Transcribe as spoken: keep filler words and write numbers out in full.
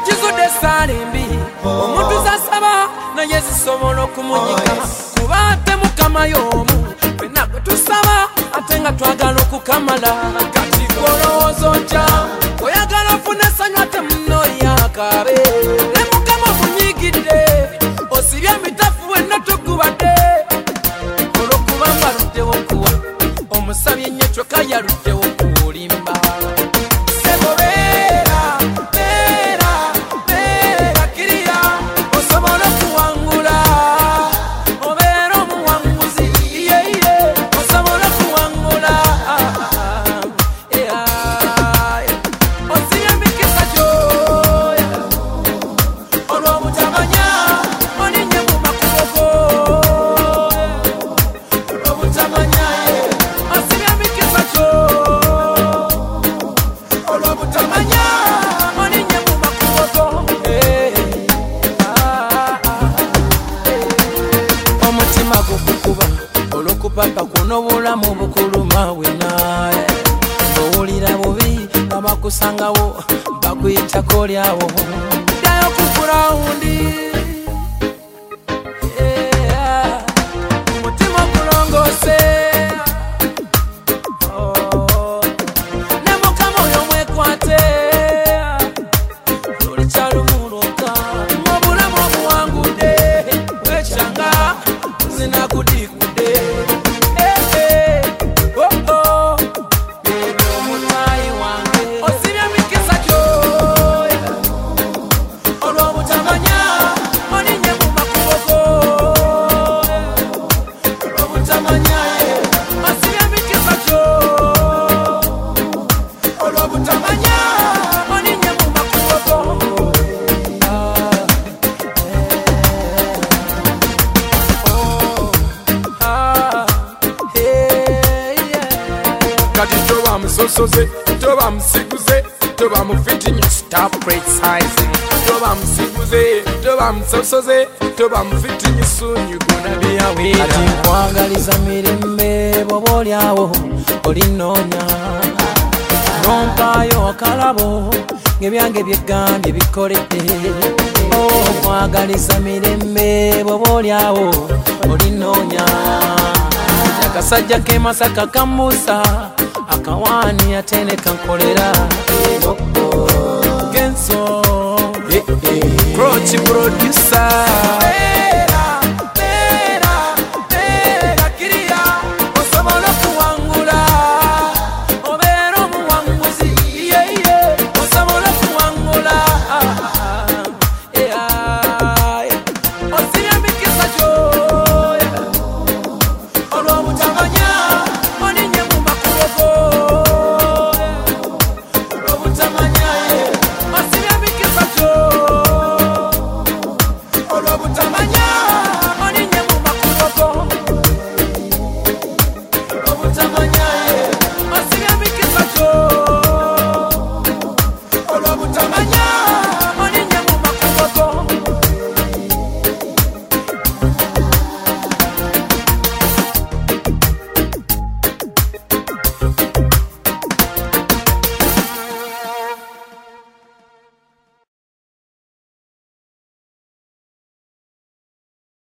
kizude salimbi omuntu zasaba naye zisobola okumunyika kuba ate mukama y'omu fenna gwe tusaba ate nga twagala okukamala kati golowooza otya oyagala ofune essanyu ate muno yakabe ne mukama omunyigidde osibye emitafu wenna tugubadde olw'okuba mbaluddewo okuwa omusabye nnyo kyokka yaluddewo okulimba sebo beera beera beera kiriya osobola okuwangula obeera omuwanguzi yeye osobola okuwangula osibye emikisa gyoya olw'obutamanya olinye mu makubo go olw'obutamanya osibye emikisa gyo olw'obutamanya olinye mu makubo go omutima gukukuba olw'okupapa kuno bulamu bukuluma wenaye owulira bubi nga bakusangawo bakuyitako lyawo ddayo ku gurawundi omutima ogulongoose ne mukama oyo mwekwate lulikyalumuluka obulamu obuwangudde wekyanga zinakudikudde omutayi wange osibye emikisa gyoya olw'obutamanya olinye mu makubo go olw'obutamanya osibye emikisa gyo olw'obutamanya olinye mu makubo go kati toba musosoze toba musiguze toba mufitinyi stop criticizing toba musiguze toba musosoze toba mufitinyi soon you gonna be away ati nkwagaliza mirembe bwoba olyawo olinoonya nompaayo akalabo ng'ebyange byegambye bikoledde nkwagaliza mirembe bwoba olyawo olinoonya akasajja ke Masaka kambuusa akawaani ate ne kankolera genso Prochi producer